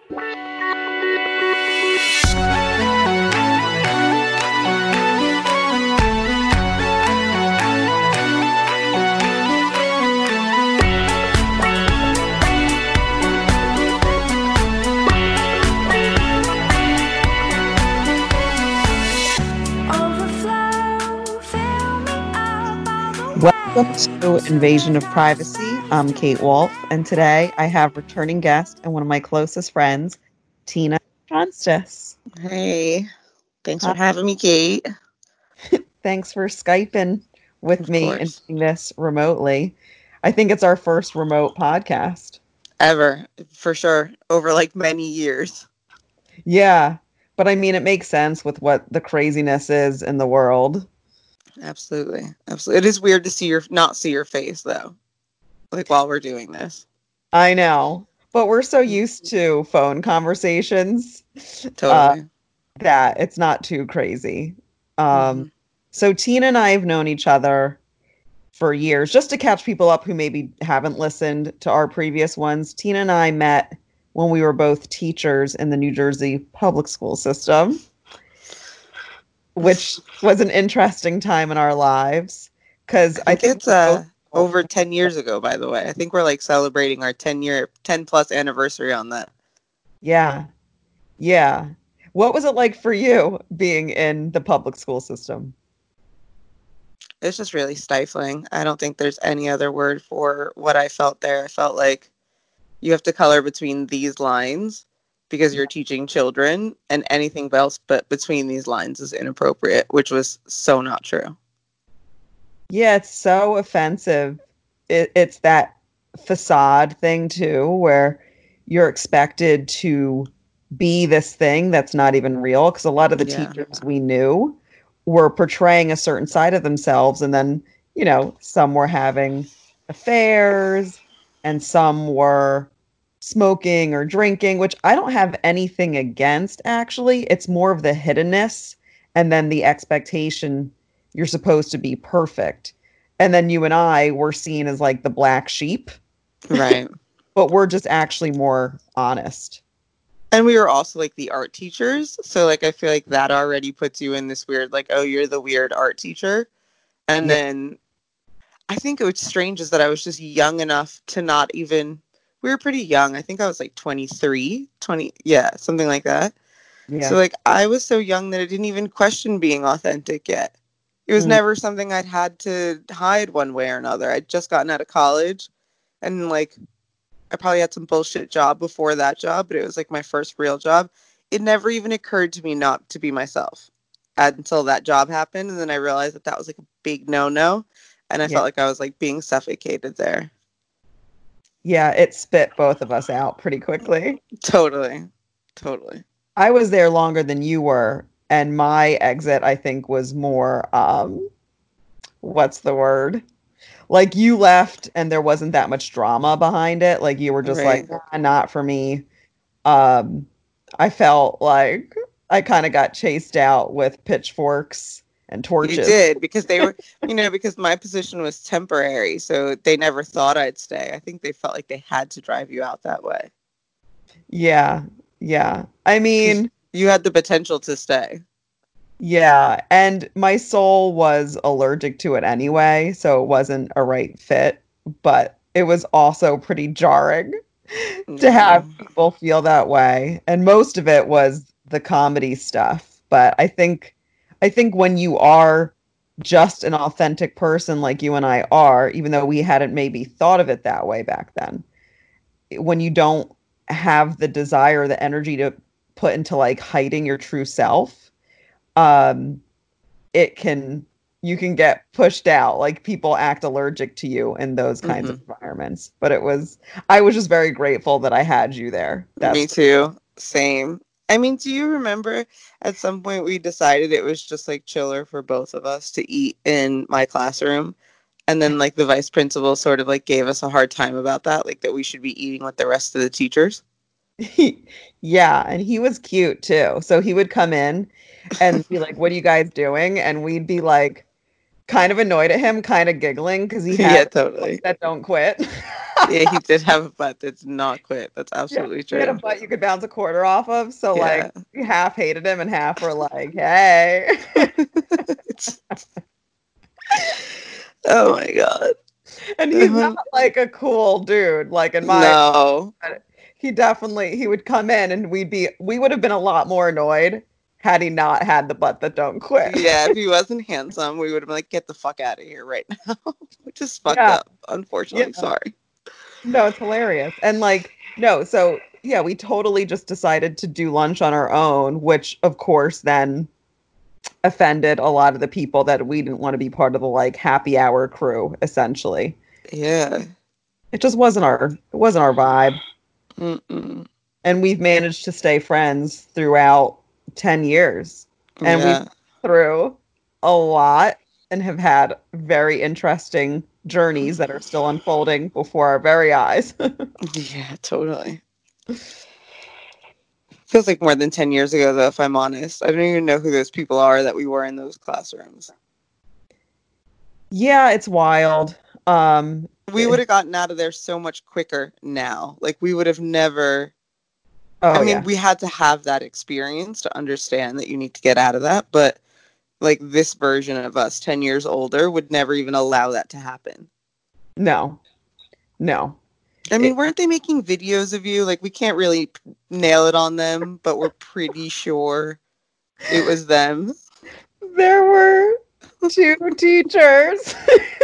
Welcome to Invasion of Privacy. I'm Kate Wolf, and today I have returning guest and one of my closest friends, Tina Johnstis. Hey, thanks for having me, Kate. Thanks for Skyping with me and doing this remotely. I think it's our first remote podcast. Ever, for sure, over like many years. Yeah, but I mean, it makes sense with what the craziness is in the world. Absolutely. It is weird to not see your face, though, like while we're doing this. I know, but we're so used to phone conversations. Totally. That it's not too crazy. So Tina and I have known each other for years. Just to catch people up who maybe haven't listened to our previous ones, Tina and I met when we were both teachers in the New Jersey public school system, which was an interesting time in our lives. Because I think it's over 10 years ago, by the way. I think we're like celebrating our 10 plus anniversary on that. Yeah. Yeah. What was it like for you being in the public school system? It's just really stifling. I don't think there's any other word for what I felt there. I felt like you have to color between these lines because you're teaching children, and anything else but between these lines is inappropriate, which was so not true. Yeah, it's so offensive. It's that facade thing too, where you're expected to be this thing that's not even real, because a lot of the teachers we knew were portraying a certain side of themselves, and then, you know, some were having affairs and some were smoking or drinking, which I don't have anything against, actually. It's more of the hiddenness and then the expectation you're supposed to be perfect. And then you and I were seen as like the black sheep. Right. But we're just actually more honest. And we were also like the art teachers. So like, I feel like that already puts you in this weird, like, oh, you're the weird art teacher. And then I think what's strange is that I was just young enough to not even, we were pretty young. I think I was like 23, something like that. Yeah. So like, I was so young that I didn't even question being authentic yet. It was never something I'd had to hide one way or another. I'd just gotten out of college, and like, I probably had some bullshit job before that job, but it was like my first real job. It never even occurred to me not to be myself until that job happened. And then I realized that was like a big no-no. And I felt like I was like being suffocated there. Yeah, it spit both of us out pretty quickly. Totally. I was there longer than you were. And my exit, I think, was more, what's the word? Like, you left and there wasn't that much drama behind it. Like, you were just like, not for me. I felt like I kind of got chased out with pitchforks and torches. You did, because they were, because my position was temporary. So they never thought I'd stay. I think they felt like they had to drive you out that way. Yeah. I mean, you had the potential to stay. Yeah, and my soul was allergic to it anyway, so it wasn't a right fit, but it was also pretty jarring to have people feel that way. And most of it was the comedy stuff. But I think when you are just an authentic person like you and I are, even though we hadn't maybe thought of it that way back then, when you don't have the desire, the energy to put into like hiding your true self, you can get pushed out. Like, people act allergic to you in those kinds of environments. But I was just very grateful that I had you there. Me too. Same. I mean, do you remember at some point we decided it was just like chiller for both of us to eat in my classroom? And then like the vice principal sort of like gave us a hard time about that, like that we should be eating with the rest of the teachers. Yeah, and he was cute too. So he would come in and be like, "What are you guys doing?" And we'd be like kind of annoyed at him, kind of giggling, because he had totally that don't quit. Yeah, he did have a butt that's not quit. That's absolutely He had a true. butt you could bounce a quarter off of. So like Yeah. we half hated him and half were like, hey. It's, oh my god. And he's not like a cool dude, like in my No. he would come in and we would have been a lot more annoyed had he not had the butt that don't quit. Yeah, if he wasn't handsome, we would have been like, get the fuck out of here right now. Which is fucked Yeah. up. Unfortunately, sorry. No, it's hilarious. And like, no, so yeah, we totally just decided to do lunch on our own, which of course then offended a lot of the people that we didn't want to be part of the like happy hour crew, essentially. Yeah. It just wasn't our vibe. Mm-mm. And we've managed to stay friends throughout 10 years. And Yeah. we've through a lot and have had very interesting journeys that are still unfolding before our very eyes. Yeah, totally. Feels like more than 10 years ago, though, if I'm honest. I don't even know who those people are that we were in those classrooms. Yeah, it's wild. We would have gotten out of there so much quicker now. Like, we would have never. Oh, I mean, yeah. we had to have that experience to understand that you need to get out of that. But, like, this version of us, 10 years older, would never even allow that to happen. No. I mean, weren't they making videos of you? Like, we can't really nail it on them, but we're pretty sure it was them. There were 2 teachers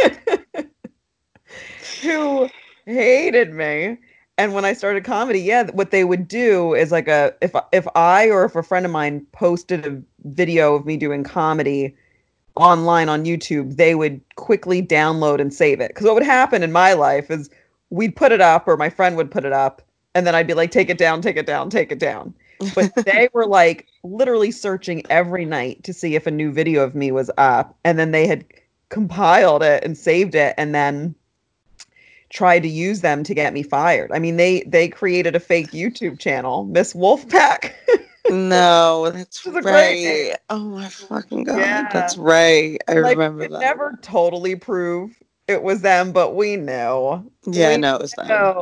who hated me. And when I started comedy, yeah, what they would do is like if I or if a friend of mine posted a video of me doing comedy online on YouTube, they would quickly download and save it. Because what would happen in my life is we'd put it up or my friend would put it up and then I'd be like, take it down, take it down, take it down. But they were like literally searching every night to see if a new video of me was up. And then they had compiled it and saved it and then tried to use them to get me fired. I mean, they created a fake YouTube channel, Miss Wolfpack. No, that's right. Oh my fucking god, yeah. That's right. I like, remember that. Never totally prove it was them, but we knew. Yeah, no, it was them.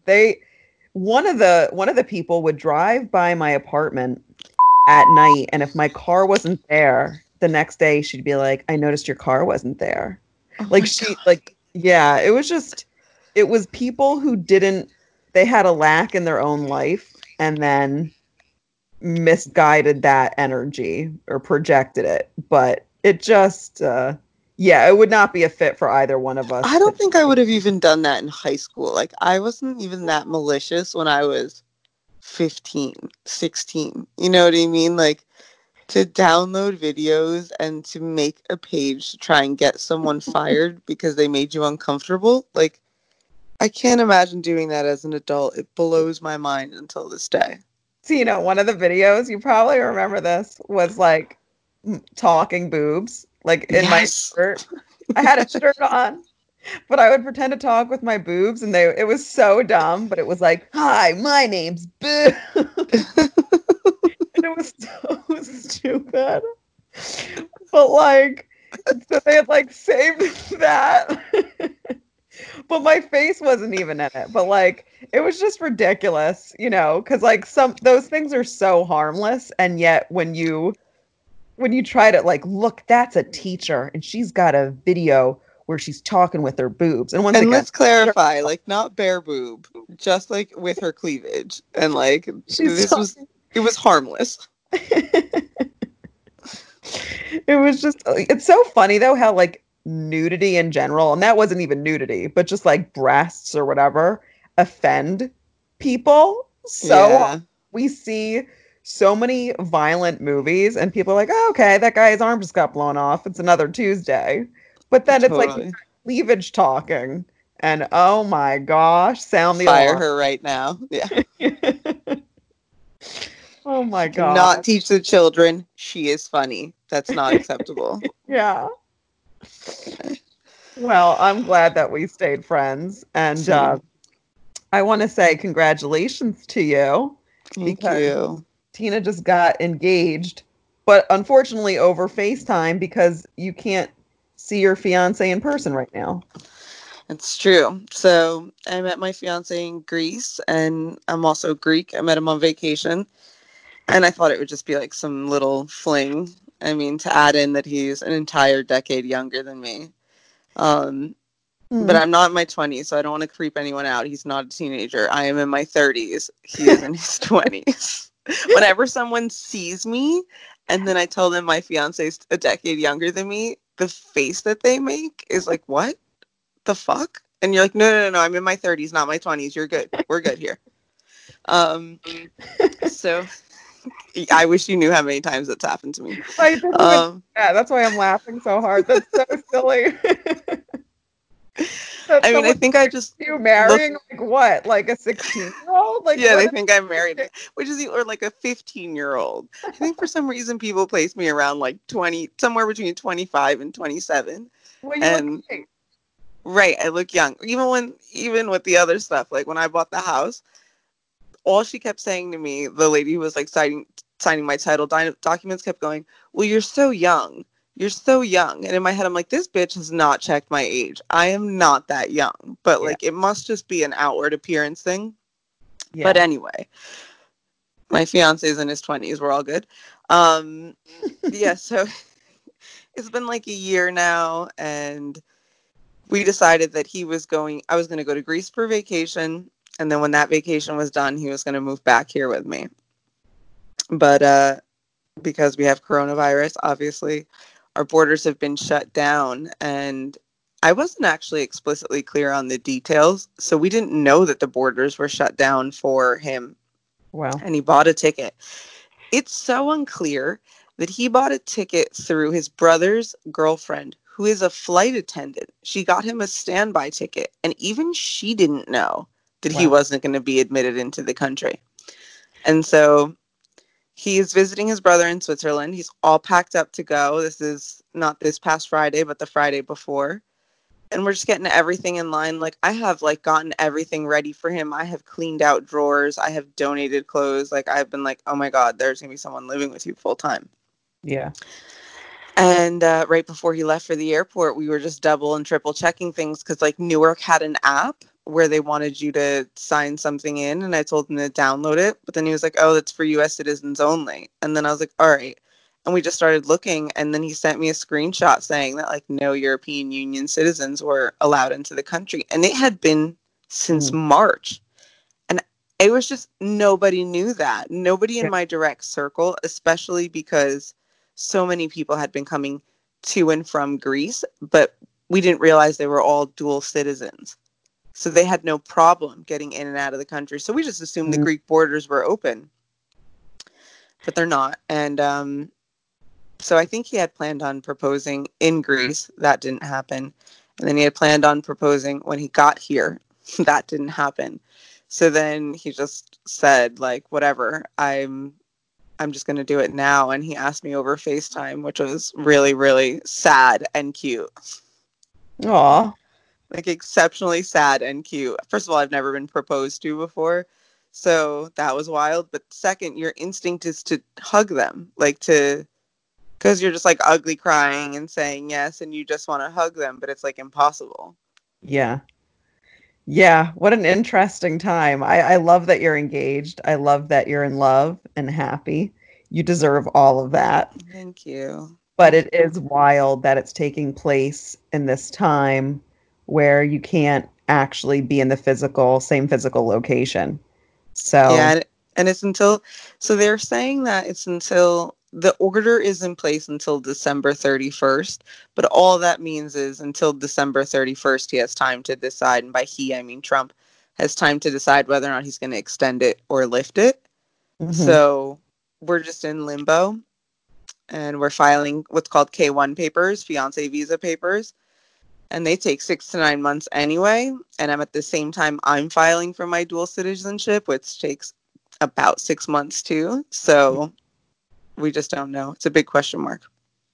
One of the people would drive by my apartment at night, and if my car wasn't there, the next day she'd be like, "I noticed your car wasn't there." Oh like yeah, it was people who they had a lack in their own life and then misguided that energy or projected it, but it just it would not be a fit for either one of us. I don't think I would have even done that in high school. Like, I wasn't even that malicious when I was 15, 16. You know what I mean? Like, to download videos and to make a page to try and get someone fired because they made you uncomfortable. Like, I can't imagine doing that as an adult. It blows my mind until this day. So, one of the videos, you probably remember this, was like talking boobs, like in my shirt. I had a shirt on, but I would pretend to talk with my boobs, and it was so dumb, but it was like, "Hi, my name's Boo." And it was so stupid. But like, so they had like saved that. But my face wasn't even in it. But like, it was just ridiculous, because like those things are so harmless, and yet when you try to like, look, that's a teacher, and she's got a video where she's talking with her boobs. And let's clarify, like, not bare boob, just like with her cleavage, and like it was harmless. It was just, it's so funny though how like nudity in general, and that wasn't even nudity, but just like breasts or whatever offend people. So we see so many violent movies and people are like, "Oh, okay, that guy's arm just got blown off. It's another Tuesday." But then it's like cleavage talking, and oh my gosh, sound the fire alarm. her right now. Yeah. Oh my god. Not teach the children she is funny. That's not acceptable. Yeah. Well, I'm glad that we stayed friends, and I want to say congratulations to you. Thank you. Tina just got engaged, but unfortunately over FaceTime because you can't see your fiance in person right now. It's true. So I met my fiance in Greece, and I'm also Greek. I met him on vacation, and I thought it would just be like some little fling. I mean, to add in that he's an entire decade younger than me. Um, but I'm not in my 20s, so I don't want to creep anyone out. He's not a teenager. I am in my 30s. He is in his 20s. Whenever someone sees me and then I tell them my fiance's a decade younger than me, the face that they make is like, what the fuck? And you're like, no, I'm in my 30s, not my 20s. You're good. We're good here. So I wish you knew how many times that's happened to me. That's why I'm laughing so hard. That's so silly. I mean, I think I just you marrying like what, like a 16-year-old? Like, yeah, they think I'm married, which is or like a 15-year-old. I think for some reason people place me around like 20, somewhere between 25 and 27. Well, you look great. Right, I look young. Even with the other stuff, like when I bought the house, all she kept saying to me, the lady who was like signing my title documents, kept going, "Well, you're so young. You're so young." And in my head, I'm like, this bitch has not checked my age. I am not that young. But like, it must just be an outward appearance thing. Yeah. But anyway, my fiance is in his 20s. We're all good. Yeah, so it's been like a year now, and we decided that I was going to go to Greece for vacation. And then when that vacation was done, he was going to move back here with me. But because we have coronavirus, obviously, our borders have been shut down. And I wasn't actually explicitly clear on the details. So we didn't know that the borders were shut down for him. Wow. And he bought a ticket. It's so unclear that he bought a ticket through his brother's girlfriend, who is a flight attendant. She got him a standby ticket. And even she didn't know that he wasn't going to be admitted into the country. And so he is visiting his brother in Switzerland. He's all packed up to go. This is not this past Friday, but the Friday before. And we're just getting everything in line. Like, I have like gotten everything ready for him. I have cleaned out drawers. I have donated clothes. Like, I've been like, oh my God, there's going to be someone living with you full time. Yeah. And right before he left for the airport, we were just double and triple checking things because like Newark had an app where they wanted you to sign something in, and I told him to download it. But then he was like, oh, that's for U.S. citizens only. And then I was like, all right. And we just started looking, and then he sent me a screenshot saying that like no European Union citizens were allowed into the country. And it had been since March. And it was just, nobody knew that. Nobody in my direct circle, especially because so many people had been coming to and from Greece, but we didn't realize they were all dual citizens. So they had no problem getting in and out of the country. So we just assumed the Greek borders were open, but they're not. And so I think he had planned on proposing in Greece. That didn't happen. And then he had planned on proposing when he got here. That didn't happen. So then he just said, like, whatever, I'm just going to do it now. And he asked me over FaceTime, which was really, really sad and cute. Aw. Like, exceptionally sad and cute. First of all, I've never been proposed to before, so that was wild. But second, your instinct is to hug them, like because you're just like ugly crying and saying yes, and you just want to hug them, but it's like impossible. Yeah. Yeah. What an interesting time. I love that you're engaged. I love that you're in love and happy. You deserve all of that. Thank you. But it is wild that it's taking place in this time where you can't actually be in the same physical location. So yeah, and it's so they're saying that it's until the order is in place until December 31st, but all that means is until December 31st he has time to decide, and by he I mean Trump has time to decide whether or not he's going to extend it or lift it. So we're just in limbo, and we're filing what's called K1 papers, fiance visa papers. And they take 6 to 9 months anyway. And I'm at the same time I'm filing for my dual citizenship, which takes about 6 months too. So we just don't know. It's a big question mark.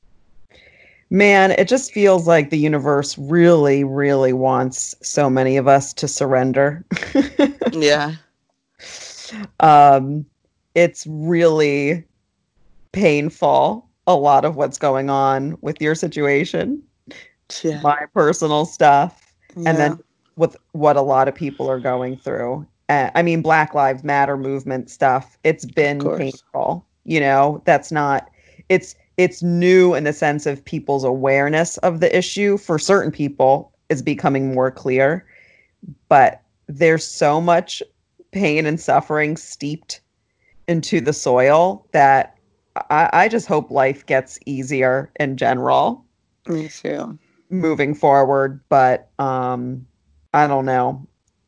Man, it just feels like the universe really, really wants so many of us to surrender. Yeah. It's really painful, a lot of what's going on with your situation. Yeah. My personal stuff. and Yeah, then with what a lot of people are going through. I mean, Black Lives Matter movement stuff, it's of been course. painful. That's not, it's new in the sense of people's awareness of the issue for certain people is becoming more clear, but there's so much pain and suffering steeped into the soil that I just hope life gets easier in general Me too. moving forward. But I don't know.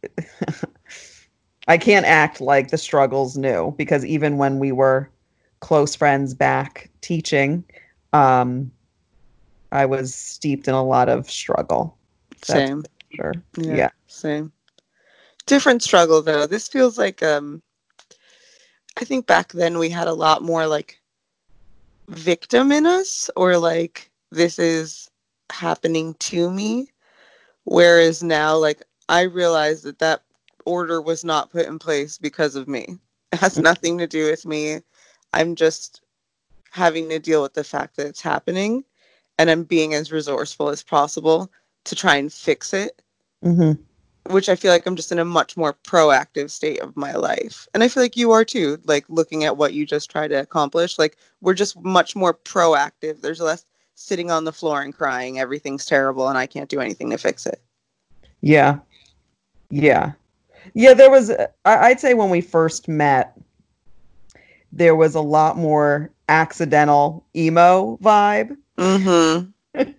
I can't act like the struggle's new because even when we were close friends back teaching, um, I was steeped in a lot of struggle. That's Same. for sure. Yeah, Yeah. same. Different struggle though. This feels like I think back then we had a lot more like victim in us, or like this is happening to me, whereas now like I realize that that order was not put in place because of me. It has nothing to do with me. I'm just having to deal with the fact that it's happening, and I'm being as resourceful as possible to try and fix it, Hmm. which I feel like I'm just in a much more proactive state of my life. And I feel like you are too, like looking at what you just try to accomplish. Like we're just much more proactive. There's less sitting on the floor and crying, everything's terrible and I can't do anything to fix it. Yeah. Yeah. Yeah. There was, I'd say when we first met, there was a lot more accidental emo vibe Mm-hmm.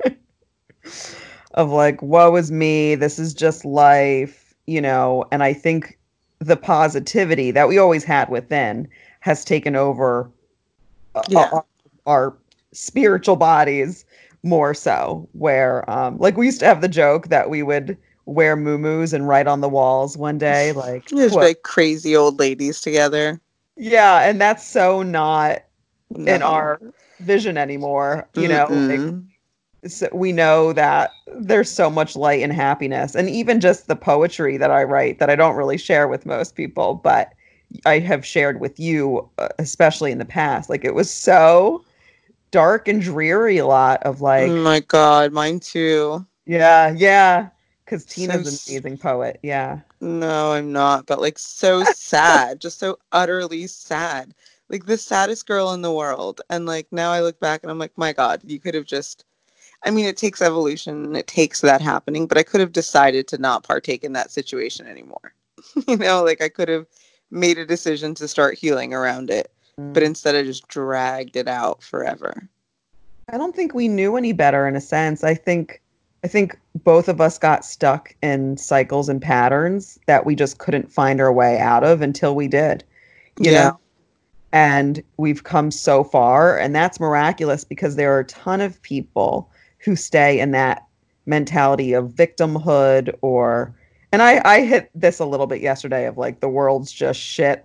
of like, woe is me, this is just life, and I think the positivity that we always had within has taken over Yeah. our spiritual bodies more so, where like we used to have the joke that we would wear muumuus and write on the walls one day like There's quote. like crazy old ladies together. Yeah, and that's so not in No. our vision anymore, like Mm-mm. so we know that there's so much light and happiness, and even just the poetry that I write that I don't really share with most people, but I have shared with you, especially in the past. Like it was so dark and dreary, a lot of Oh like, my God, mine too. yeah, because So Tina's an amazing poet. Yeah. no, I'm not, but like so sad, just so utterly sad. Like the saddest girl in the world. And like now I look back and I'm like, my God, you could have just, I mean, it takes evolution and it takes that happening, but I could have decided to not partake in that situation anymore. Like I could have made a decision to start healing around it, but Mm. instead I just dragged it out forever. I don't think we knew any better in a sense. I think both of us got stuck in cycles and patterns that we just couldn't find our way out of until we did, you know. Yeah. And we've come so far, and that's miraculous because there are a ton of people who stay in that mentality of victimhood, or and I hit this a little bit yesterday of like the world's just shit,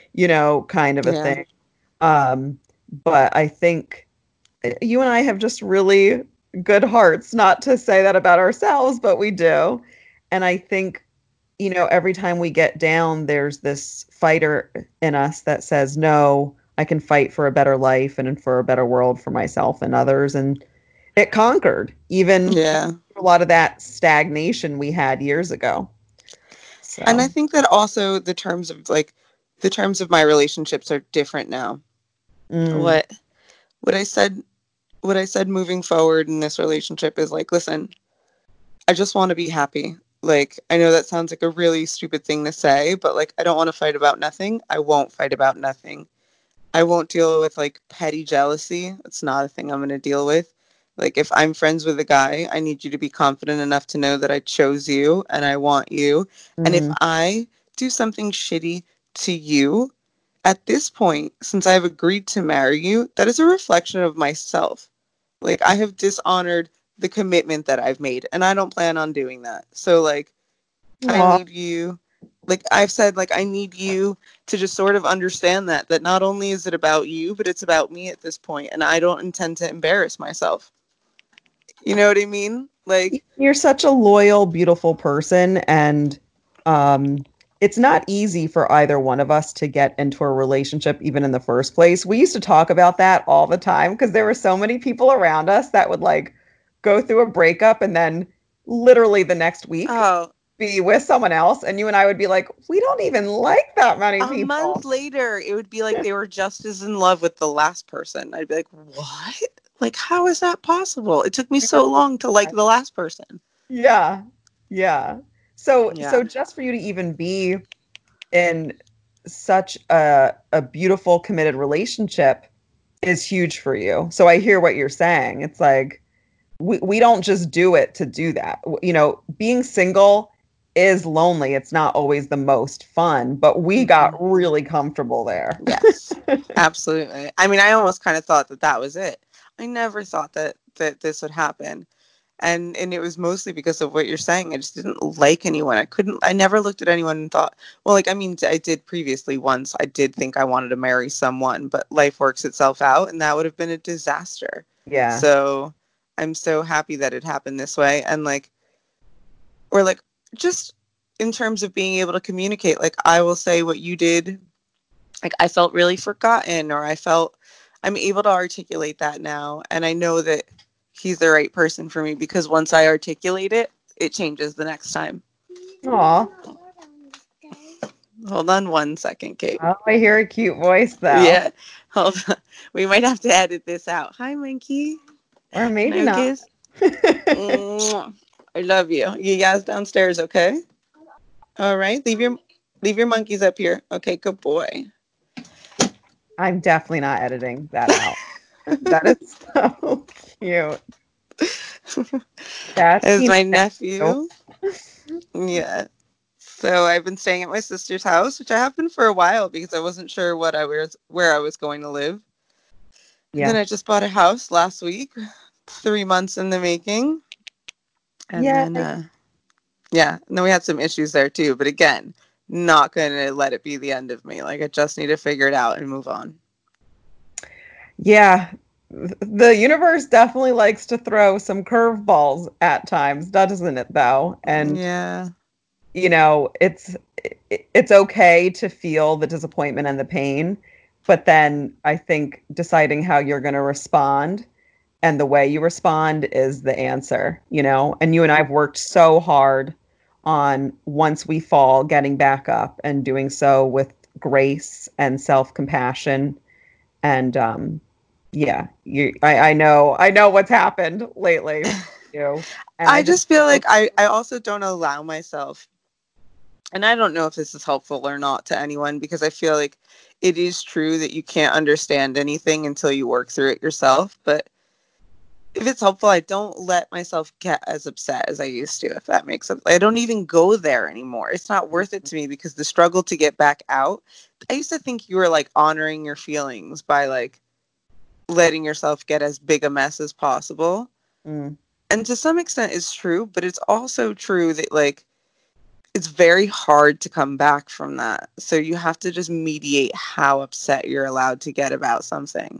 kind of a Yeah. thing. Um, but I think you and I have just really good hearts, not to say that about ourselves, but we do. And I think, every time we get down, there's this fighter in us that says, no, I can fight for a better life and for a better world for myself and others. And it conquered even Yeah. a lot of that stagnation we had years ago. And I So, think that also the terms of my relationships are different now. mm, What what I said what I said moving forward in this relationship is like, listen, I just want to be happy. Like, I know that sounds like a really stupid thing to say, but like I don't want to fight about nothing. I won't fight about nothing. I won't deal with like petty jealousy. It's not a thing I'm going to deal with. Like if I'm friends with a guy, I need you to be confident enough to know that I chose you and I want you. And if mm, I do something shitty to you, at this point, since I've agreed to marry you, that is a reflection of myself. Like I have dishonored the commitment that I've made and I don't plan on doing that. So like I aw, need you, like I've said, like I need you to just sort of understand that not only is it about you, but it's about me at this point, and I don't intend to embarrass myself. You know what I mean? Like, you're such a loyal, beautiful person, and um, it's not easy for either one of us to get into a relationship, even in the first place. We used to talk about that all the time because there were so many people around us that would like go through a breakup and then literally the next week Oh, be with someone else, and you and I would be like, we don't even like that many a month people. later, it would be like they were just as in love with the last person. I'd be like, what? Like, how is that possible? It took me so long to like the last person. Yeah. Yeah. So Yeah. just for you to even be in such a beautiful committed relationship is huge for you. So I hear what you're saying. It's like we don't just do it to do that. You know, being single is lonely. It's not always the most fun, but we got Mhm. really comfortable there. Yes, absolutely. I mean, I almost kind of thought that that was it. I never thought that this would happen. And it was mostly because of what you're saying. I just didn't like anyone. I never looked at anyone and thought, well, like, I mean, I did previously once. I did think I wanted to marry someone, but life works itself out, and that would have been a disaster. Yeah. So I'm so happy that it happened this way. And like, or like, just in terms of being able to communicate, like, I will say what you did, like, I felt really forgotten, or I felt I'm able to articulate that now. And I know that he's the right person for me because once I articulate it, it changes the next time. Aw. Hold on one second, Kate. Oh, I hear a cute voice though. Yeah, hold on. We might have to edit this out. Hi, Monkey. Or Can I maybe have a not. kiss? Mwah. I love you. You guys downstairs, okay? All right. Leave your monkeys up here. Okay, good boy. I'm definitely not editing that out. That is so cute. That's As my you. nephew. Yeah. So I've been staying at my sister's house, which I have been for a while because I wasn't sure where I was going to live. And then Yeah. I just bought a house last week, 3 months in the making. And Yeah. then yeah, and then we had some issues there too. But again, not gonna let it be the end of me. Like, I just need to figure it out and move on. Yeah. The universe definitely likes to throw some curveballs at times, doesn't it, though? And Yeah. you know, it's okay to feel the disappointment and the pain, but then I think deciding how you're going to respond and the way you respond is the answer, you know? And you and I've worked so hard on once we fall, getting back up and doing so with grace and self-compassion. And yeah, I know what's happened lately with you. And I I just just feel like I also don't allow myself, and I don't know if this is helpful or not to anyone, because I feel like it is true that you can't understand anything until you work through it yourself. But if it's helpful, I don't let myself get as upset as I used to, if that makes sense. I don't even go there anymore. It's not worth it to me because the struggle to get back out, I used to think you were like honoring your feelings by like letting yourself get as big a mess as possible. mm, And to some extent it's true, but it's also true that like it's very hard to come back from that. So you have to just mediate how upset you're allowed to get about something.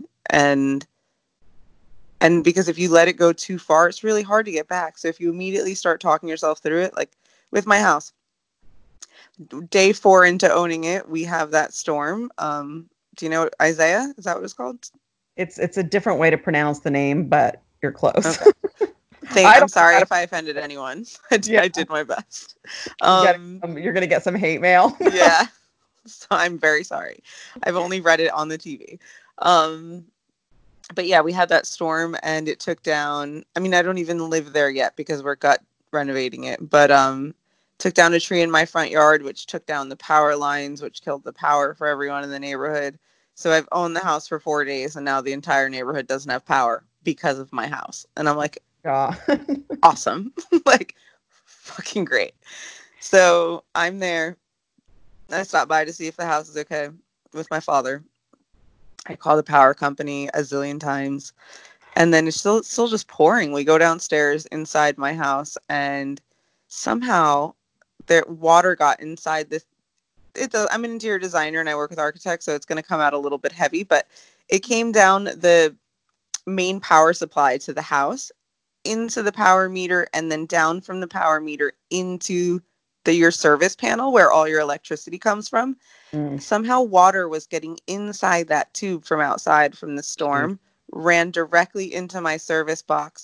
And because if you let it go too far, it's really hard to get back. So if you immediately start talking yourself through it, like with my house, day 4 into owning it, we have that storm. Do you know Isaiah? Is that what it's called? it's a different way to pronounce the name, but you're close. Okay. I I'm don't know sorry how to. if I offended anyone. Yeah, I did my best. get Um, you're gonna get some hate mail. yeah. So I'm very sorry. I've only read it on the TV. Um, but yeah, we had that storm and it took down, I mean, I don't even live there yet because we're gut renovating it, but took down a tree in my front yard, which took down the power lines, which killed the power for everyone in the neighborhood. So I've owned the house for 4 days and now the entire neighborhood doesn't have power because of my house. And I'm like, God. awesome. Like, fucking great. So I'm there. I stopped by to see if the house is okay with my father. I call the power company a zillion times, and then it's still just pouring. We go downstairs inside my house, and somehow the water got inside this. I'm an interior designer and I work with architects, so it's going to come out a little bit heavy, but it came down the main power supply to the house, into the power meter, and then down from the power meter into your service panel where all your electricity comes from. Mm, Somehow water was getting inside that tube from outside from the geez. storm, ran directly into my service box,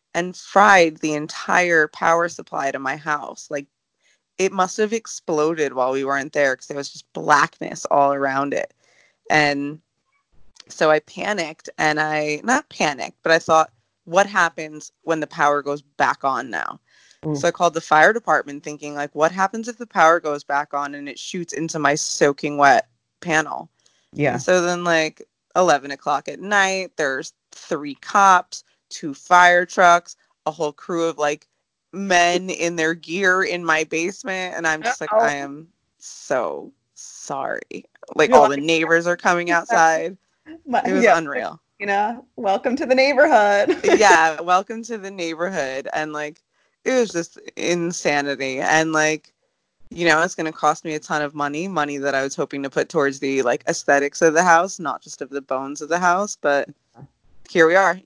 and fried the entire power supply to my house. Like, it must have exploded while we weren't there because there was just blackness all around it. And so I panicked, and not panicked, but I thought, what happens when the power goes back on now? Mm. So I called the fire department thinking, like, what happens if the power goes back on and it shoots into my soaking wet panel? Yeah. And so then, like, 11 o'clock at night, there's 3 cops, 2 fire trucks, a whole crew of, like, men in their gear in my basement. And I'm just like, I am so sorry. Like, all the neighbors are coming outside. It was unreal. Welcome to the neighborhood. Yeah, welcome to the neighborhood. And, like, it was just insanity. And, like, it's going to cost me a ton of money that I was hoping to put towards the, like, aesthetics of the house, not just of the bones of the house. But here we are,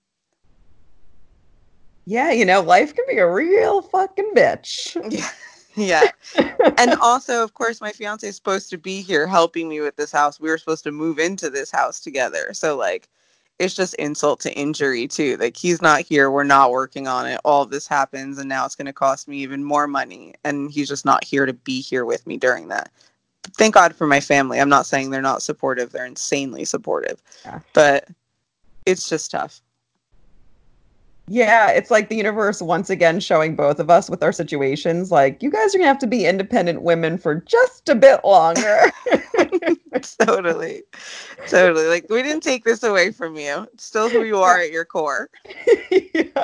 Yeah, life can be a real fucking bitch. Yeah. And also, of course, my fiance is supposed to be here helping me with this house. We were supposed to move into this house together. So, like, it's just insult to injury, too. Like, he's not here. We're not working on it. All of this happens, and now it's going to cost me even more money. And he's just not here to be here with me during that. Thank God for my family. I'm not saying they're not supportive. They're insanely supportive. Yeah. But it's just tough. Yeah, it's like the universe once again showing both of us with our situations. Like, you guys are going to have to be independent women for just a bit longer. Totally. Like, we didn't take this away from you. It's still who you are at your core. Yeah.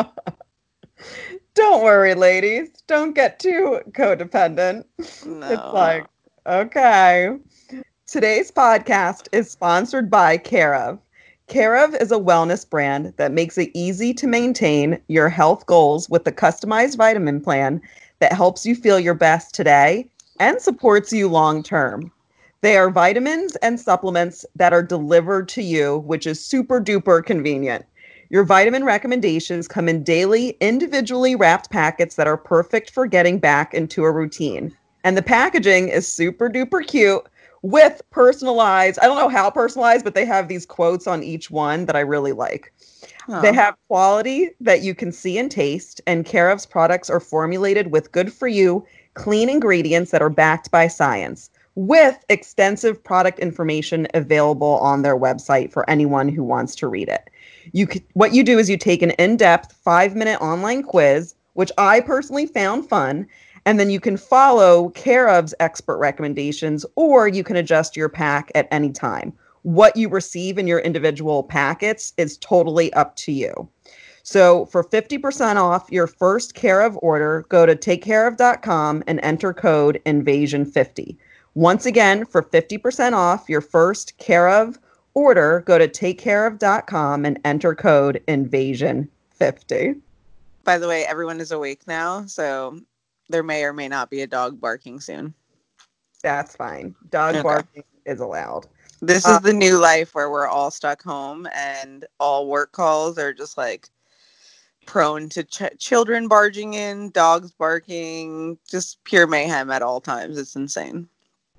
Don't worry, ladies. Don't get too codependent. No. It's like, okay. Today's podcast is sponsored by Care of. Care of is a wellness brand that makes it easy to maintain your health goals with a customized vitamin plan that helps you feel your best today and supports you long term. They are vitamins and supplements that are delivered to you, which is super duper convenient. Your vitamin recommendations come in daily, individually wrapped packets that are perfect for getting back into a routine. And the packaging is super duper cute with personalized, I don't know how personalized, but they have these quotes on each one that I really like. Huh. They have quality that you can see and taste, and Care of's products are formulated with good for you, clean ingredients that are backed by science, with extensive product information available on their website for anyone who wants to read it. What you do is you take an in-depth 5-minute online quiz, which I personally found fun, and then you can follow Care of's expert recommendations, or you can adjust your pack at any time. What you receive in your individual packets is totally up to you. So for 50% off your first Care of order, go to takecareof.com and enter code INVASION50. Once again, for 50% off your first Care of order, go to takecareof.com and enter code INVASION50. By the way, everyone is awake now, so there may or may not be a dog barking soon. That's fine. Dog barking is allowed. This is the new life where we're all stuck home and all work calls are just like prone to children barging in, dogs barking, just pure mayhem at all times. It's insane.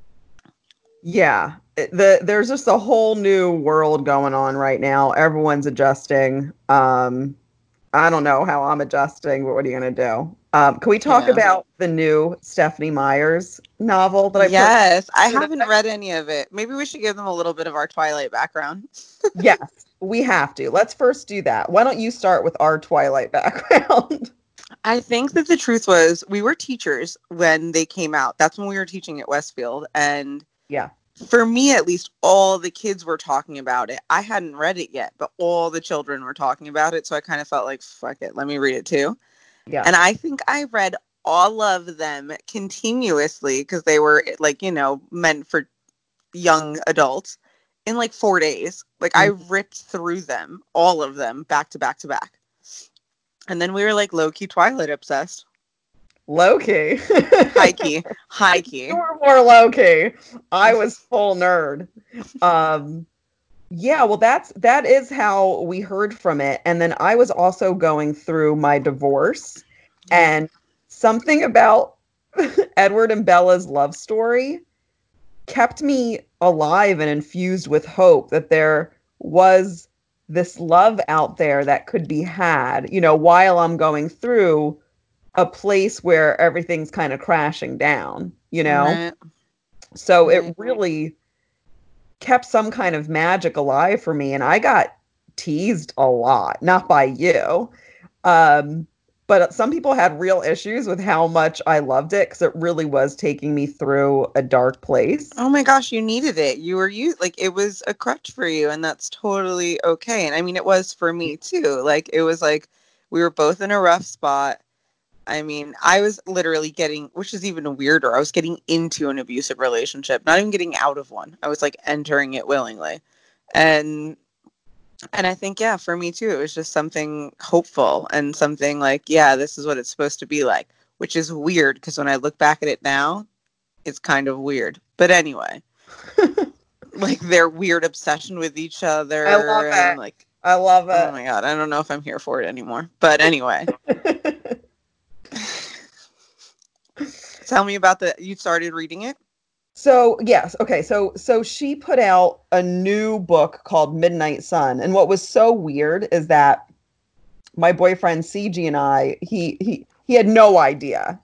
Yeah, there's just a whole new world going on right now. Everyone's adjusting. I don't know how I'm adjusting, but what are you going to do? Can we talk about the new Stephenie Meyers novel that I Yes, I haven't read any of it. Maybe we should give them a little bit of our Twilight background. Yes, we have to. Let's first do that. Why don't you start with our Twilight background? I think that the truth was we were teachers when they came out. That's when we were teaching at Westfield. And yeah, for me, at least, all the kids were talking about it. I hadn't read it yet, but all the children were talking about it. So I kind of felt like, fuck it, let me read it too. Yeah. And I think I read all of them continuously because they were like, meant for young adults in like 4 days. Like I ripped through them, all of them, back to back to back. And then we were like low-key Twilight obsessed. Low-key? High-key. You were more low-key. I was full nerd. Yeah, well, that is how we heard from it. And then I was also going through my divorce, and something about Edward and Bella's love story kept me alive and infused with hope that there was this love out there that could be had, you know, while I'm going through a place where everything's kind of crashing down, you know? Right. So it Right. really kept some kind of magic alive for me. And I got teased a lot, not by you. Um, but some people had real issues with how much I loved it because it really was taking me through a dark place. Oh my gosh, you needed it. Like it was a crutch for you, and that's totally okay. And I mean, it was for me too. Like it was like we were both in a rough spot. I mean, I was literally getting, which is even weirder. I was getting into an abusive relationship, not even getting out of one. I was like entering it willingly. And I think, yeah, for me too, it was just something hopeful and something like, yeah, this is what it's supposed to be like, which is weird because when I look back at it now, it's kind of weird. But anyway, like their weird obsession with each I love other and it. like, I love oh it. my God, I don't know if I'm here for it anymore. But anyway, tell me about you started reading it? So, yes, okay. So she put out a new book called Midnight Sun. And what was so weird is that my boyfriend CG and I, he had no idea.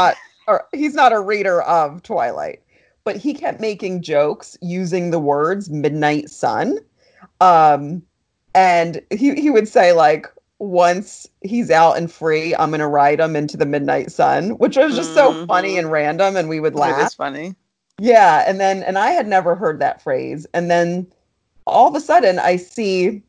He's not a reader of Twilight, but he kept making jokes using the words Midnight Sun. Um and he would say like once he's out and free, I'm going to ride him into the midnight sun, which was just so funny and random and we would It laugh. is funny. Yeah, and I had never heard that phrase. And then all of a sudden I see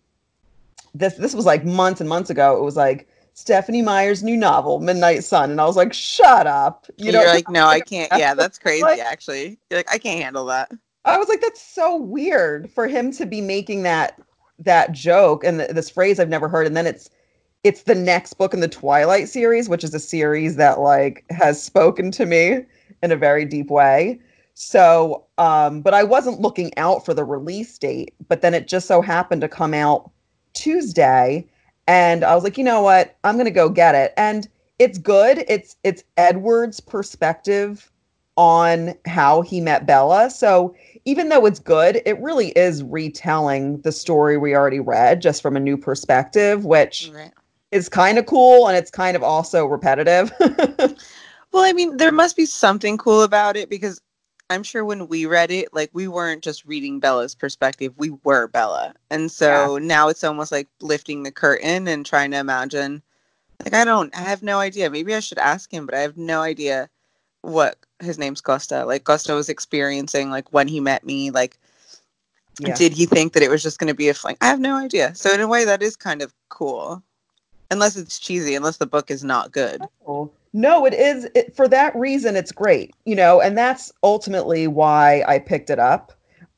this was like months and months ago. It was like Stephanie Meyer's new novel, Midnight Sun. And I was like, shut up. You You're don't know like, no, I can't. Yeah, that's crazy, like actually. You're like, I can't handle that. I was like, that's so weird for him to be making that joke and this phrase I've never heard. And then it's the next book in the Twilight series, which is a series that like has spoken to me in a very deep way. So, but I wasn't looking out for the release date, but then it just so happened to come out Tuesday, and I was like, you know what? I'm gonna go get it. And it's good. It's Edward's perspective on how he met Bella. So even though it's good, it really is retelling the story we already read, just from a new perspective, which Right. is kind of cool and it's kind of also repetitive. Well, I mean, there must be something cool about it because I'm sure when we read it, like we weren't just reading Bella's perspective, we were Bella. And Yeah. so now it's almost like lifting the curtain and trying to imagine. Like, I have no idea. Maybe I should ask him, but I have no idea what his name's Gusta. Like, Gusta was experiencing, like, when he met me. Like, Yeah. did he think that it was just going to be a fling? I have no idea. So, in a way, that is kind of cool. Unless it's cheesy, unless the book is not good. No, it is. For that reason, it's great, you know, and that's ultimately why I picked it up,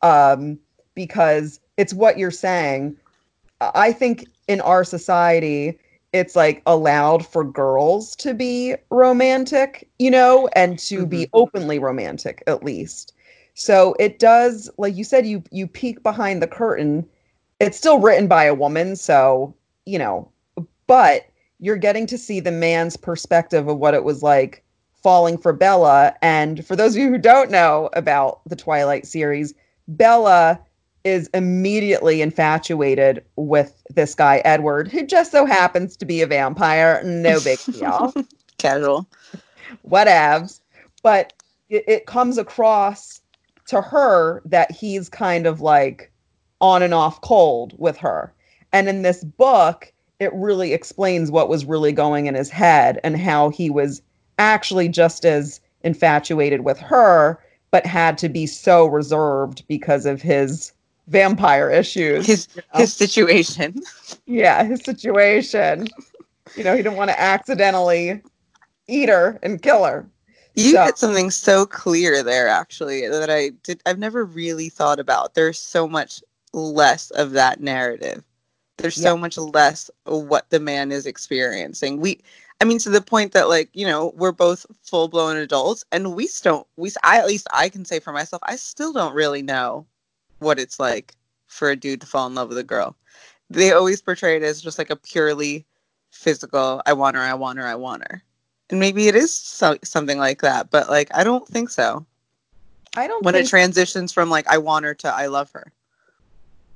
because it's what you're saying. I think in our society, it's like allowed for girls to be romantic, you know, and to be openly romantic at least. So it does, like you said, you peek behind the curtain. It's still written by a woman, so, you know, but you're getting to see the man's perspective of what it was like falling for Bella. And for those of you who don't know about the Twilight series, Bella is immediately infatuated with this guy, Edward, who just so happens to be a vampire. No big deal. Casual. Whatevs. But it comes across to her that he's kind of like on and off cold with her. And in this book, it really explains what was really going in his head and how he was actually just as infatuated with her, but had to be so reserved because of his vampire issues. His situation. Yeah, his situation. You know, he didn't want to accidentally eat her and kill her. You hit something so clear there, actually, that I've never really thought about. There's so much less of that narrative. There's so much less of what the man is experiencing. I mean, to the point that, like, you know, we're both full blown adults, and at least I can say for myself, I still don't really know what it's like for a dude to fall in love with a girl. They always portray it as just like a purely physical, I want her, I want her, I want her. And maybe it is something like that, but like, I don't think so. I don't when think it transitions from like, I want her to I love her.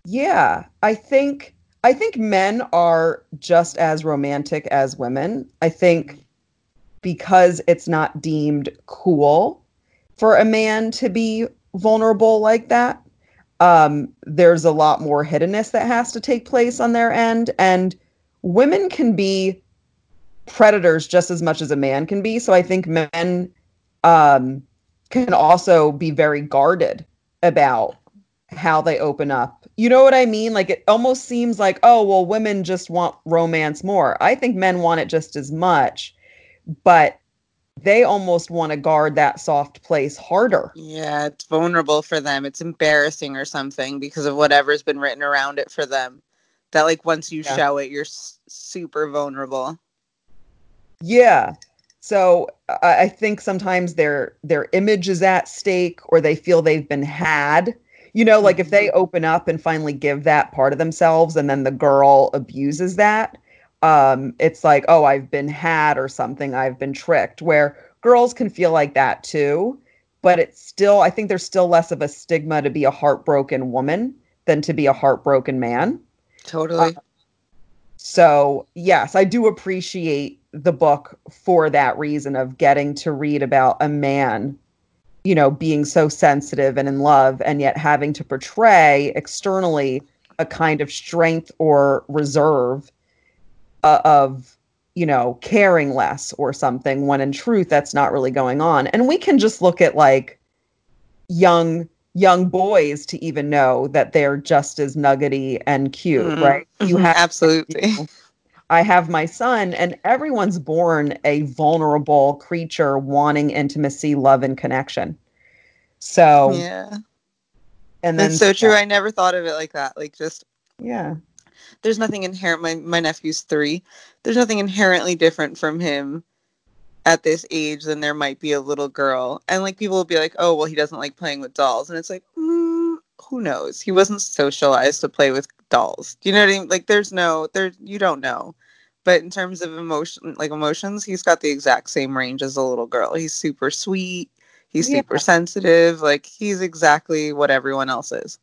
Yeah, I think men are just as romantic as women. I think because it's not deemed cool for a man to be vulnerable like that, there's a lot more hiddenness that has to take place on their end. And women can be predators just as much as a man can be. So I think men um, can also be very guarded about how they open up. You know what I mean? Like it almost seems like, oh, well, women just want romance more. I think men want it just as much, but they almost want to guard that soft place harder. Yeah, it's vulnerable for them. It's embarrassing or something because of whatever's been written around it for them. That like once you Yeah. show it, you're super vulnerable. Yeah. So I think sometimes their image is at stake or they feel they've been had. You know, like if they open up and finally give that part of themselves and then the girl abuses that, it's like, oh, I've been had or something, I've been tricked, where girls can feel like that too. But it's still, I think there's still less of a stigma to be a heartbroken woman than to be a heartbroken man. Totally. So, yes, I do appreciate the book for that reason of getting to read about a man, being so sensitive and in love, and yet having to portray externally a kind of strength or reserve of, caring less or something, when in truth, that's not really going on. And we can just look at like young boys to even know that they're just as nuggety and cute, right? You have Absolutely. I have my son, and everyone's born a vulnerable creature wanting intimacy, love, and connection. So, Yeah. and That's then, so true. I never thought of it like that. Like just yeah, there's nothing inherent. My nephew's 3. There's nothing inherently different from him at this age than there might be a little girl. And like people will be like, oh, well, he doesn't like playing with dolls. And it's like, who knows? He wasn't socialized to play with dolls. Do you know what I mean? Like you don't know. But in terms of emotions, he's got the exact same range as a little girl. He's super sweet. He's yeah, super sensitive. Like he's exactly what everyone else is.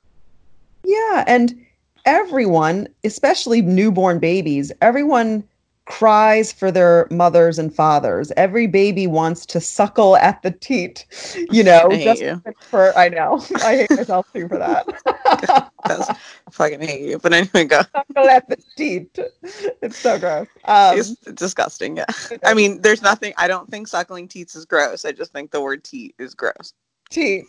yeah. And everyone, especially newborn babies, everyone cries for their mothers and fathers. Every baby wants to suckle at the teat, I hate just you. for, I know, I hate myself too for that. That's fucking hate you. But anyway, go. Suckle at the teat. It's so gross. It's disgusting. Yeah. I mean, there's nothing. I don't think suckling teats is gross. I just think the word teat is gross. Teat.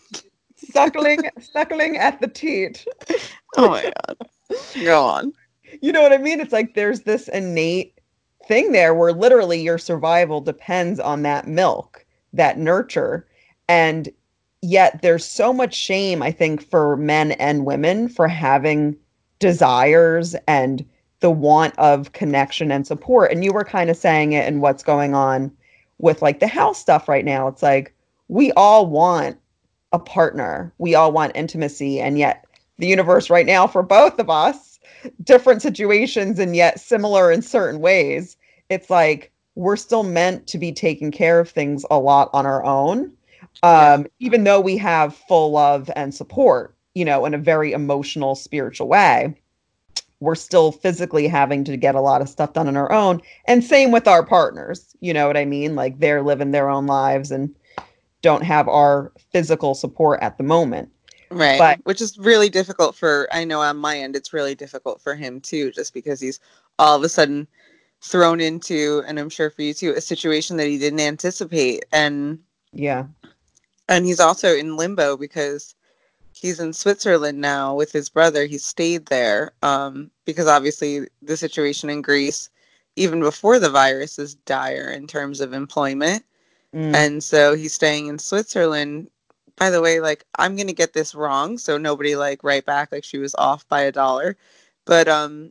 Suckling at the teat. Oh my god. Go on. You know what I mean? It's like there's this innate thing there where literally your survival depends on that milk, that nurture. And yet there's so much shame, I think, for men and women for having desires and the want of connection and support. And you were kind of saying it in what's going on with like the house stuff right now. It's like we all want a partner, we all want intimacy. And yet the universe right now for both of us, different situations and yet similar in certain ways, it's like we're still meant to be taking care of things a lot on our own, even though we have full love and support, in a very emotional, spiritual way. We're still physically having to get a lot of stuff done on our own. And same with our partners. You know what I mean? Like they're living their own lives and don't have our physical support at the moment. Right. But Which is really difficult I know on my end, it's really difficult for him too, just because he's all of a sudden thrown into, and I'm sure for you too, a situation that he didn't anticipate. yeah. And he's also in limbo because he's in Switzerland now with his brother. He stayed there because obviously the situation in Greece, even before the virus, is dire in terms of employment. Mm. And so he's staying in Switzerland. By the way, like I'm gonna get this wrong, so nobody like write back like she was off by $1. But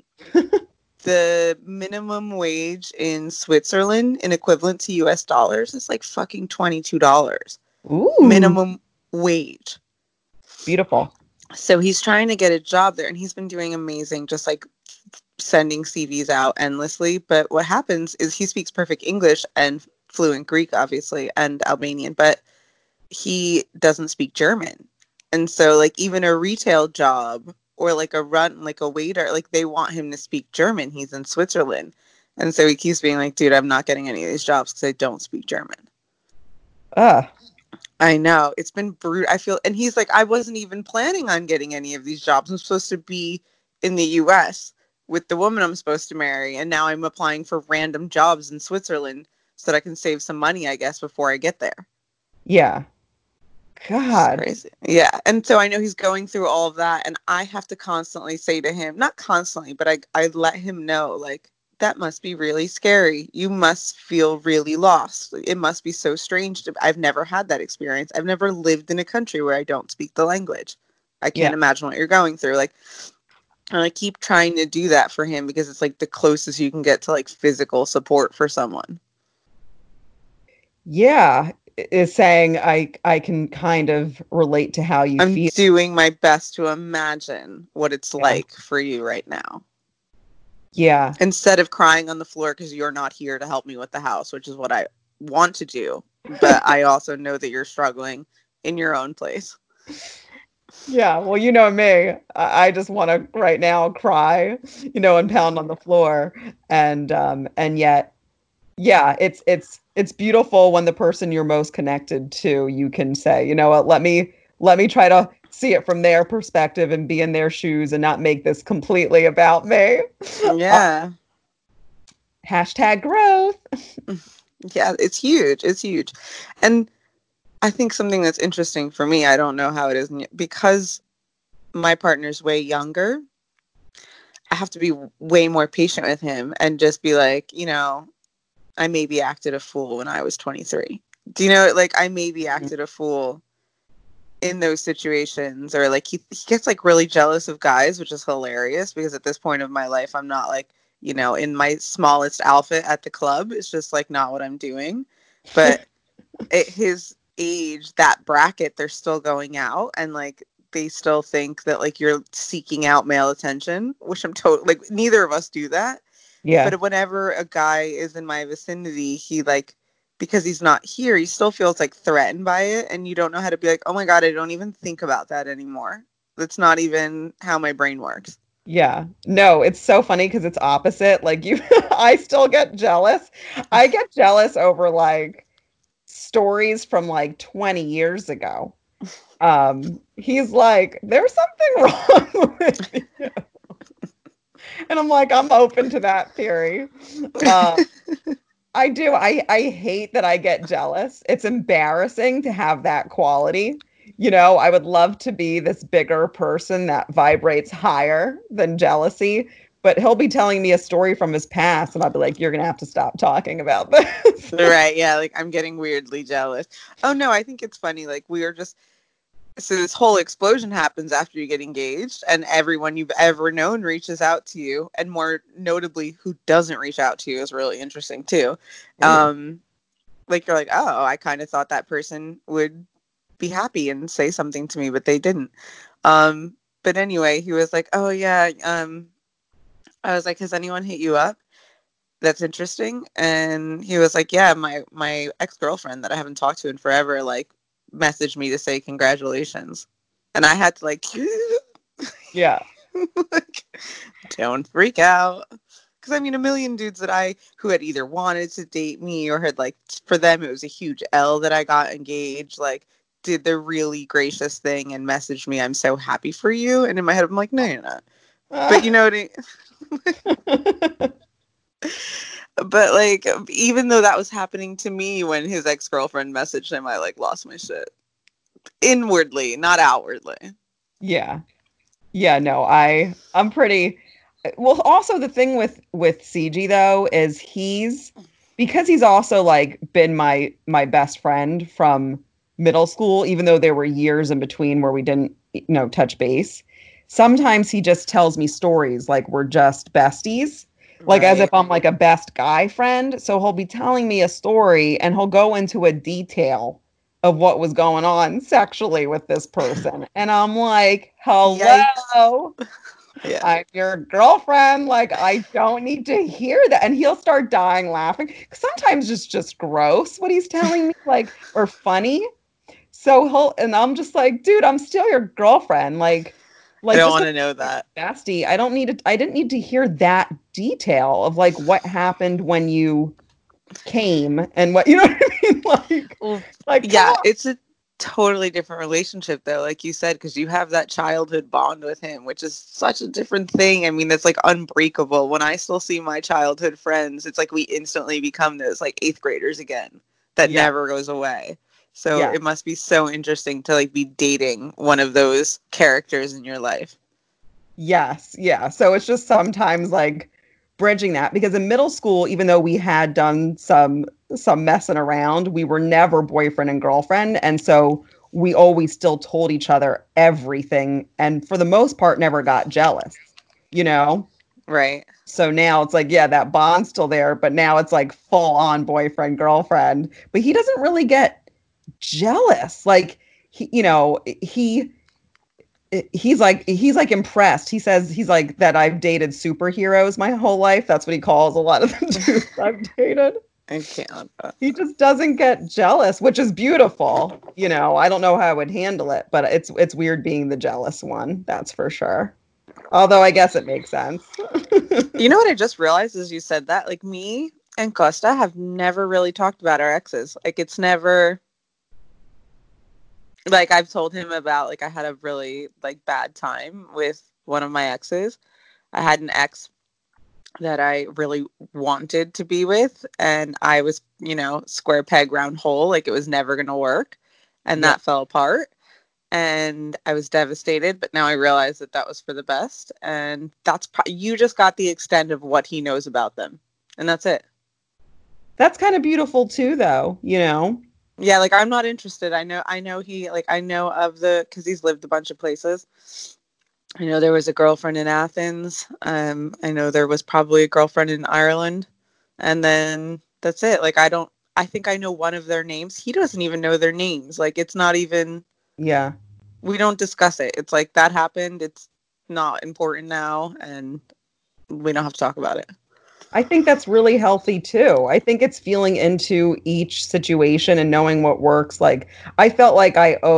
the minimum wage in Switzerland in equivalent to US dollars is like fucking $22. Ooh. Minimum wage. Beautiful. So he's trying to get a job there and he's been doing amazing, just like sending CVs out endlessly. But what happens is he speaks perfect English and fluent Greek, obviously, and Albanian, but he doesn't speak German. And so like even a retail job or like a waiter, like they want him to speak German. He's in Switzerland. And so he keeps being like, dude, I'm not getting any of these jobs because I don't speak German. Ugh. I know. It's been brutal. I feel, and he's like, I wasn't even planning on getting any of these jobs. I'm supposed to be in the US with the woman I'm supposed to marry. And now I'm applying for random jobs in Switzerland so that I can save some money, I guess, before I get there. Yeah. God. Crazy. Yeah. And so I know he's going through all of that. And I have to constantly say to him, not constantly, but I let him know, like, that must be really scary. You must feel really lost. It must be so strange. I've never had that experience. I've never lived in a country where I don't speak the language. I can't imagine what you're going through. Like, and I keep trying to do that for him because it's like the closest you can get to like physical support for someone. Yeah. Is saying I can kind of relate to how you I'm feel. doing my best to imagine what it's like for you right now. Yeah. Instead of crying on the floor because you're not here to help me with the house, which is what I want to do. But I also know that you're struggling in your own place. Yeah. Well, you know me. I just want to right now cry, and pound on the floor. And yet, yeah, it's beautiful when the person you're most connected to, you can say, you know what, let me try to see it from their perspective and be in their shoes and not make this completely about me. Yeah. Hashtag growth. Yeah, it's huge. It's huge. And I think something that's interesting for me, I don't know how it is, because my partner's way younger, I have to be way more patient with him and just be like, I maybe acted a fool when I was 23. Do you know, like, I maybe acted a fool in those situations, or like he gets like really jealous of guys, which is hilarious because at this point of my life, I'm not like, in my smallest outfit at the club. It's just like not what I'm doing. But at his age, that bracket, they're still going out and like they still think that like you're seeking out male attention, which I'm totally like, neither of us do that. Yeah. But whenever a guy is in my vicinity, he like, because he's not here, he still feels like threatened by it. And you don't know how to be like, oh my God, I don't even think about that anymore. That's not even how my brain works. Yeah. No, it's so funny because it's opposite. Like I still get jealous. I get jealous over like stories from like 20 years ago. He's like, there's something wrong with you. And I'm like, I'm open to that theory. I do. I hate that I get jealous. It's embarrassing to have that quality. I would love to be this bigger person that vibrates higher than jealousy, but he'll be telling me a story from his past and I'll be like, you're going to have to stop talking about this. Right. Yeah. Like I'm getting weirdly jealous. Oh no, I think it's funny. Like so this whole explosion happens after you get engaged and everyone you've ever known reaches out to you, and more notably who doesn't reach out to you is really interesting too. Like you're like, oh, I kind of thought that person would be happy and say something to me, but they didn't. But anyway, he was like, oh yeah, I was like, has anyone hit you up that's interesting? And he was like, yeah, my ex-girlfriend that I haven't talked to in forever like messaged me to say congratulations. And I had to like Yeah. like, don't freak out. Because I mean, a million dudes who had either wanted to date me or had like, for them, it was a huge L that I got engaged, like did the really gracious thing and messaged me, I'm so happy for you. And in my head, I'm like, no, you're not. But you know what But like, even though that was happening to me when his ex-girlfriend messaged him, I like lost my shit. Inwardly, not outwardly. Yeah. Yeah, no, I'm pretty well. Also, the thing with CG though is because he's also like been my best friend from middle school, even though there were years in between where we didn't touch base. Sometimes he just tells me stories like we're just besties, like as if I'm like a best guy friend. So he'll be telling me a story and he'll go into a detail of what was going on sexually with this person. And I'm like, hello, yeah. I'm your girlfriend. Like, I don't need to hear that. And he'll start dying laughing. Sometimes it's just gross what he's telling me, like, or funny. And I'm just like, dude, I'm still your girlfriend. Like, I Like, don't just want a to know that. bestie. I didn't need to hear that detail of like what happened when you came and what, you know what I mean? Well, Come yeah, on. it's a totally different relationship though, like you said, because you have that childhood bond with him, which is such a different thing. I mean, it's like unbreakable. When I still see my childhood friends, it's like we instantly become those like eighth graders again. That Yeah. never goes away. So Yeah. it must be so interesting to like be dating one of those characters in your life. Yes. Yeah. So it's just sometimes like bridging that because in middle school, even though we had done some messing around, we were never boyfriend and girlfriend. And so we always still told each other everything and for the most part never got jealous, you know? Right. So now it's like, yeah, that bond's still there, but now it's like full on boyfriend, girlfriend. But he doesn't really get jealous. Like he's like impressed. He says he's like that I've dated superheroes my whole life. That's what he calls a lot of the dudes I've dated. I can't. He just doesn't get jealous, which is beautiful. I don't know how I would handle it, but it's weird being the jealous one, that's for sure. Although I guess it makes sense. You know what I just realized as you said that? Like me and Costa have never really talked about our exes. Like it's never like I've told him about like I had a really like bad time with one of my exes. I had an ex that I really wanted to be with and I was, square peg round hole, like it was never going to work and Yeah. that fell apart and I was devastated, but now I realize that that was for the best and you just got the extent of what he knows about them and that's it. That's kind of beautiful too, though. Yeah, like I'm not interested. I know he like I know of the because he's lived a bunch of places. I know there was a girlfriend in Athens. I know there was probably a girlfriend in Ireland, and then that's it. Like I think I know one of their names. He doesn't even know their names. Like it's not even. Yeah. We don't discuss it. It's like that happened. It's not important now, and we don't have to talk about it. I think that's really healthy too. I think it's feeling into each situation and knowing what works. Like, I felt like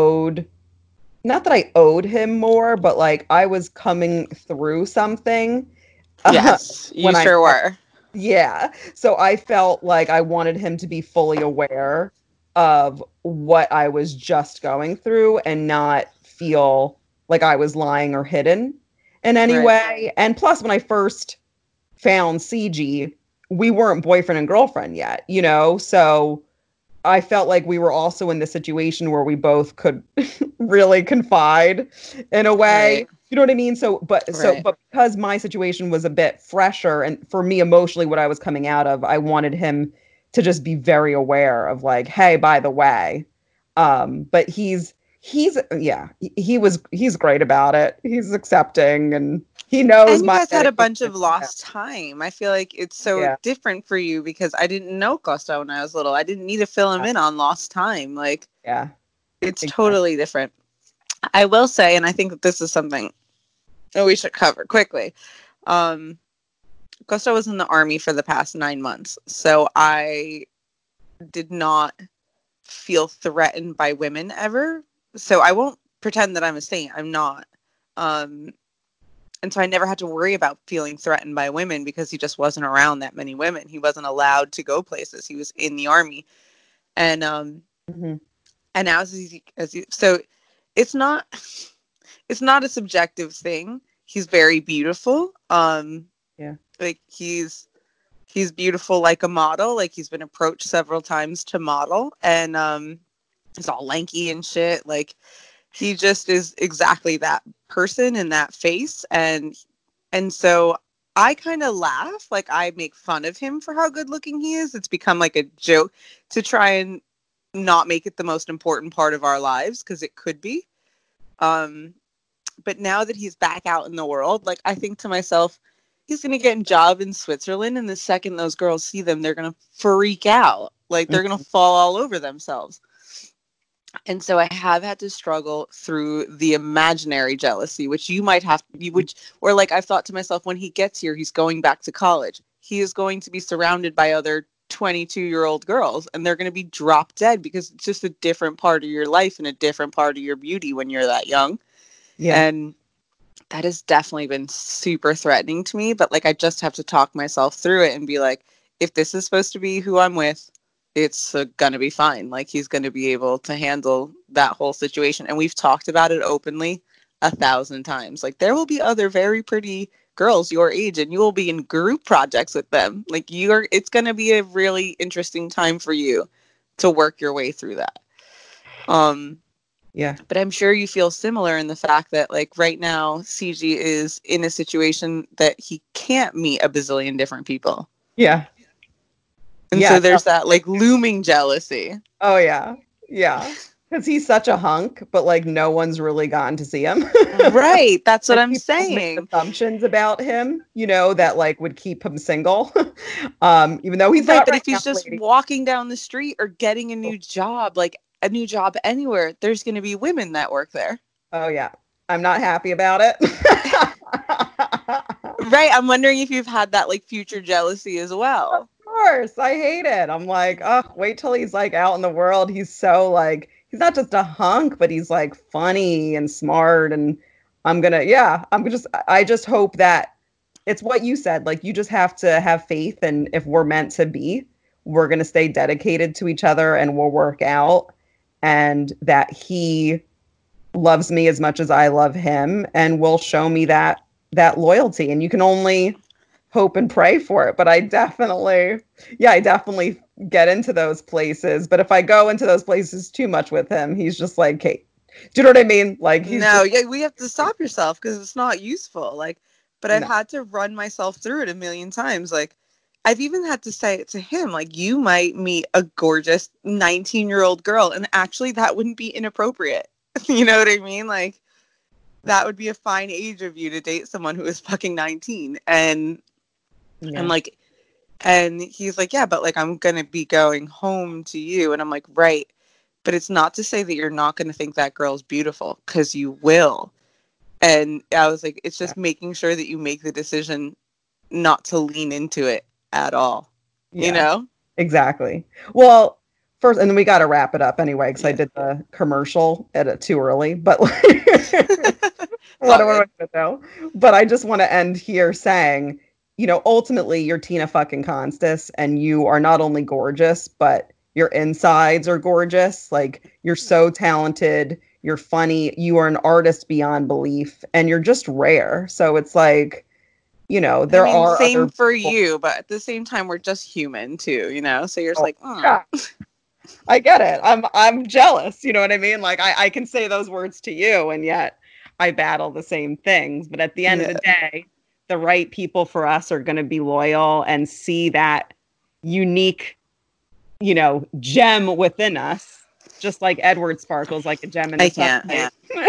not that I owed him more, but like I was coming through something Yes, you when I sure met. were. Yeah. So I felt like I wanted him to be fully aware of what I was just going through and not feel like I was lying or hidden in any Right. way. And plus, when I first found CG, we weren't boyfriend and girlfriend yet. So I felt like we were also in the situation where we both could really confide in a way. Right. You know what I mean? Right. But because my situation was a bit fresher and for me emotionally what I was coming out of, I wanted him to just be very aware of like, hey, by the way. But he's yeah, he's great about it. He's accepting and he knows And you my guys had a bunch dedication. of lost time. I feel like it's so Yeah. different for you because I didn't know Costa when I was little. I didn't need to fill him in on lost time. Like, Yeah. it's Exactly. totally different. I will say, and I think that this is something that we should cover quickly. Um, Costa was in the army for the past 9 months. So I did not feel threatened by women ever. So I won't pretend that I'm a saint. I'm not. Um, and so I never had to worry about feeling threatened by women because he just wasn't around that many women. He wasn't allowed to go places. He was in the army, and Mhm. and so it's not it's not a subjective thing. He's very beautiful. Yeah. Like he's beautiful like a model. Like he's been approached several times to model, and he's all lanky and shit. Like he just is exactly that person in that face, and so I kind of laugh, like I make fun of him for how good looking he is. It's become like a joke to try and not make it the most important part of our lives because it could be. Um, but now that he's back out in the world, like I think to myself, he's gonna get a job in Switzerland, and the second those girls see them, they're gonna freak out. Like they're gonna fall all over themselves. And so I have had to struggle through the imaginary jealousy, which you might have, or like I've thought to myself, when he gets here, he's going back to college. He is going to be surrounded by other 22-year-old girls, and they're going to be drop dead because it's just a different part of your life and a different part of your beauty when you're that young. Yeah. And that has definitely been super threatening to me. But like, I just have to talk myself through it and be like, if this is supposed to be who I'm with, it's gonna be fine. Like, he's gonna be able to handle that whole situation. And we've talked about it openly 1,000 times. Like, there will be other very pretty girls your age, and you will be in group projects with them. Like, it's gonna be a really interesting time for you to work your way through that. Yeah. But I'm sure you feel similar in the fact that, like, right now, CG is in a situation that he can't meet a bazillion different people. Yeah. And so there's that, like, looming jealousy. Oh, yeah. Yeah. Because he's such a hunk, but, like, no one's really gotten to see him. Right. That's what I'm saying. Make assumptions about him, you know, that, like, would keep him single. Even though he's right, but if he's just walking down the street or getting a new job, like, a new job anywhere, there's going to be women that work there. Oh, yeah. I'm not happy about it. Right. I'm wondering if you've had that, like, future jealousy as well. Of course. I hate it. I'm like, oh, wait till he's, like, out in the world. He's so, like, he's not just a hunk, but he's, like, funny and smart. And I just hope that it's what you said. Like, you just have to have faith. And if we're meant to be, we're going to stay dedicated to each other and we'll work out. And that he loves me as much as I love him and will show me that loyalty. And you can only hope and pray for it. But I definitely get into those places. But if I go into those places too much with him, he's just like, Kate, do you know what I mean? Like, we have to stop yourself because it's not useful. Like, but I've had to run myself through it a million times. Like, I've even had to say it to him, like, you might meet a gorgeous 19-year-old girl, and actually that wouldn't be inappropriate. You know what I mean? Like, that would be a fine age of you to date someone who is fucking 19. And I'm like, and he's like, yeah, but, like, I'm going to be going home to you. And I'm like, right. But it's not to say that you're not going to think that girl's beautiful, because you will. And I was like, it's just making sure that you make the decision not to lean into it at all, you know? Exactly. Well, first, and then we got to wrap it up anyway, because I did the commercial too early, but like, what do I want to know? But I just want to end here saying, you know, ultimately you're Tina fucking Constas, and you are not only gorgeous, but your insides are gorgeous. Like, you're so talented, you're funny, you are an artist beyond belief, and you're just rare. So it's like, you know, same for you, but at the same time, we're just human too, you know? So you're just like, oh. Yeah. I get it. I'm jealous. You know what I mean? Like, I can say those words to you, and yet I battle the same things. But at the end of the day, the right people for us are going to be loyal and see that unique, you know, gem within us, just like Edward sparkles like a gem in the sunlight.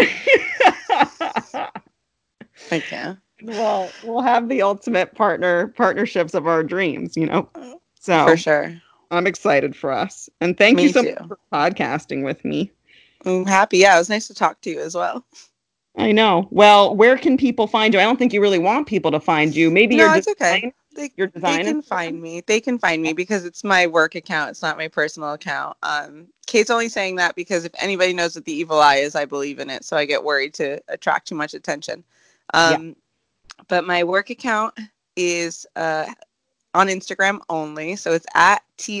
I can't. Well, we'll have the ultimate partnerships of our dreams, you know? So for sure. I'm excited for us. And thank you so much for podcasting with me. I'm happy. Yeah, it was nice to talk to you as well. I know. Well, where can people find you? I don't think you really want people to find you. Maybe it's okay. They can find me. They can find me because it's my work account. It's not my personal account. Kate's only saying that because if anybody knows what the evil eye is, I believe in it. So I get worried to attract too much attention. But my work account is on Instagram only. So it's at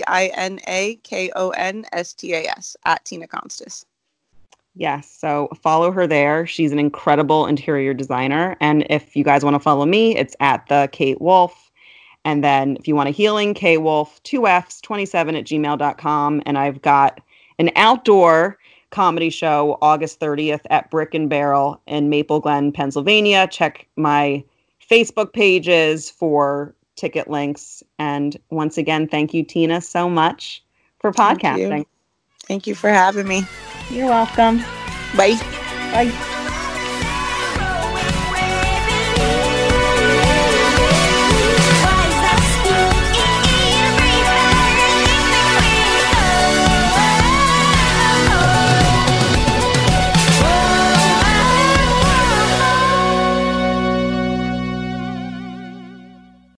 TinaKonstas, at Tina Constas. Yes. So follow her there. She's an incredible interior designer. And if you guys want to follow me, it's at the Kate Wolf. And then if you want a healing, kwolf, 2Fs, 27@gmail.com. And I've got an outdoor comedy show August 30th at Brick and Barrel in Maple Glen, Pennsylvania. Check my Facebook pages for ticket links. And once again, thank you, Tina, so much for podcasting. Thank you for having me. You're welcome. Bye. Bye.